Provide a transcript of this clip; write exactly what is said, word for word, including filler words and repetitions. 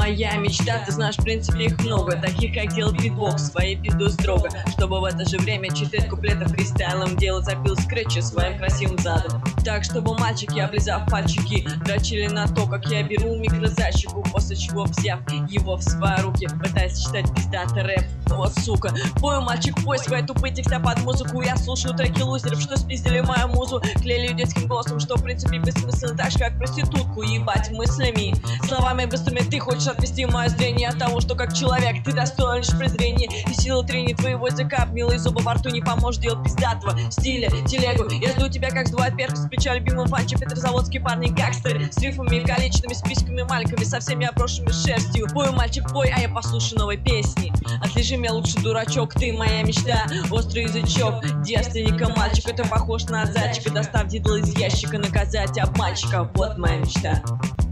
моя мечта. Ты знаешь, в принципе их много, таких как делать битбокс, своей пиздой строго, чтобы в это же время читать куплеты фристайлом, делать запил скретчи своим красивым задом. Так, чтобы мальчики, облизав пальчики, дрочили на то, как я беру микрозащику, после чего, взяв его в свои руки, пытаясь читать пиздатый рэп. Вот сука, пою, мальчик, пой свои тупые текста под музыку. Я слушаю треки лузеров, что спиздили мою музу, клеили детским голосом, что в принципе бессмысленно, так же как проститутку ебать мыслями. Словами быстрыми ты хочешь отвести мое зрение от того, что как человек ты достоин лишь презрения. И сила трения твоего языка, милые зубы во рту не поможет делать пиздатого стиля телегу. Я жду тебя как сдувает перк с плеча любимого фанча петрозаводский парни гангстеры, с рифмами, количественными списками маленькими, со всеми опрошенными шерстью. Пою, мальчик, пой, а я послушаю новой песни. Отлежи меня лучше, дурачок, ты моя мечта. Острый язычок, девственника мальчик, это похож на зайчика. Достав дидл из ящика, наказать обманщика. Вот моя мечта.